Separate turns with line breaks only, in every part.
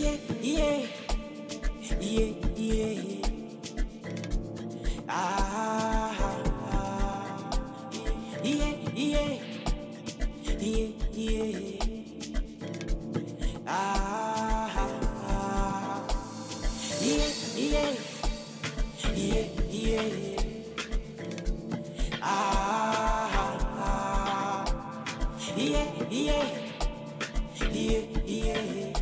yeah, yeah, yeah. Ah, yeah, yeah, yeah, yeah. Ah, yeah, yeah, yeah, yeah. Ah, yeah, yeah, yeah, yeah.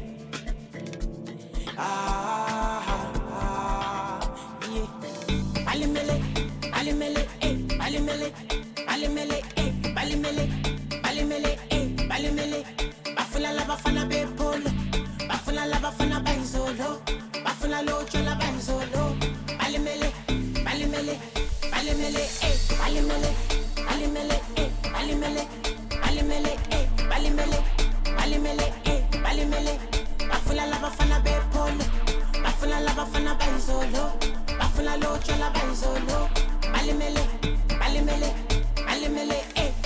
Ah, yeah. Alimele, alimele, alimele, alimele, alimele, alimele, alimele. Bafuna la bafana be polo, bafuna la bafana ba izolo, bafuna lo chola ba izolo. Alimele, alimele, alimele, alimele, alimele, alimele, alimele, alimele, alimele, alimele. Bafuna la bafana be polo, bafuna la bafana ba izolo, bafuna lo chola ba izolo. Alimele, alimele, alimele,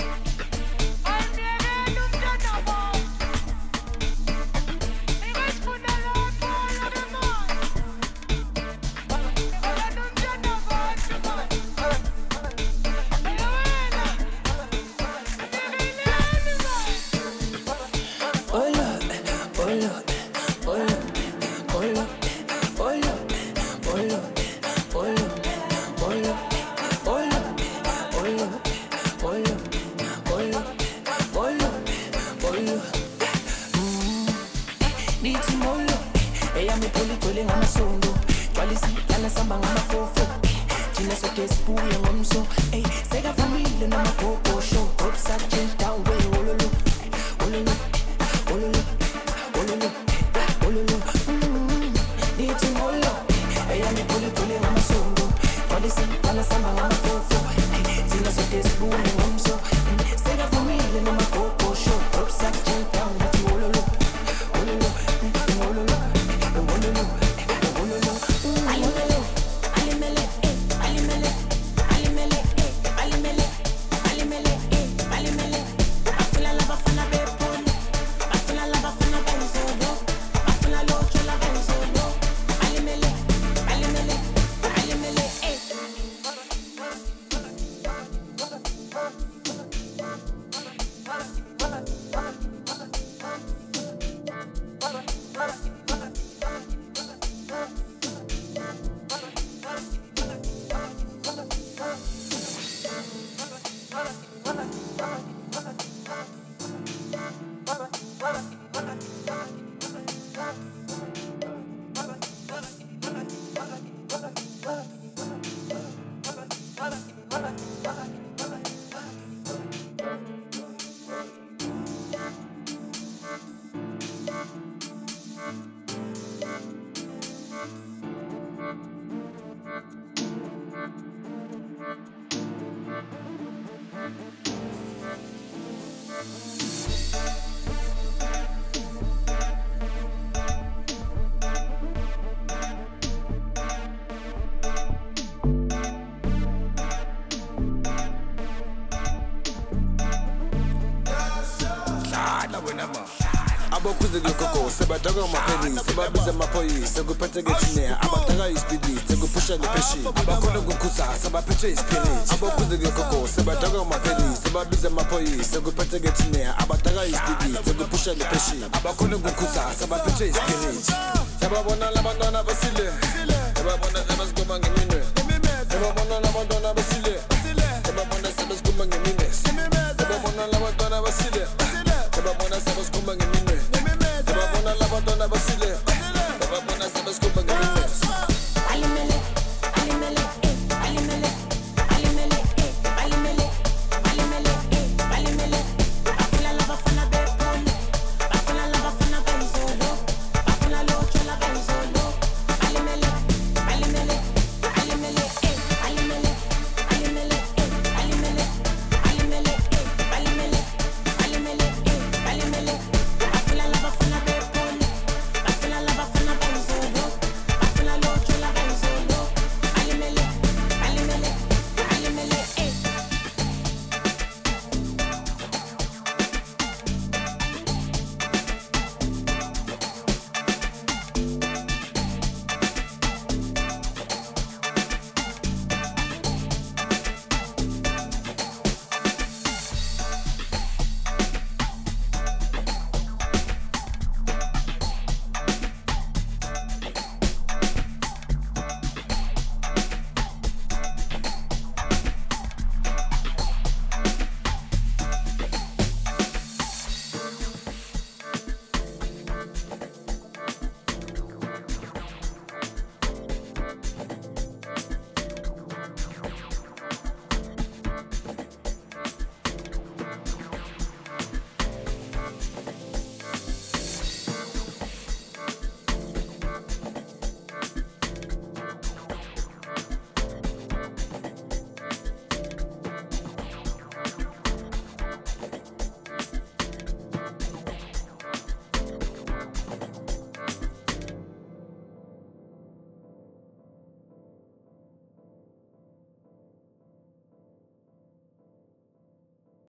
Abokuze de coco, seba daga ma penny, seba biza ma poi, sego pete getine, abataga is speedy, sego pusha the peshi, abakono gunkusa, seba pete is spirit. Abokuze de coco, seba daga ma penny, seba biza ma poi, sego pete getine, abataga is speedy, sego pusha the peshi, abakono gunkusa, seba pete is spirit. Seba bona la bandona basile, seba bona seba skuma ngemine, seba bona la bandona basile, seba bona seba skuma ngemine, seba bona la bandona basile, seba bona seba skuma ngemine.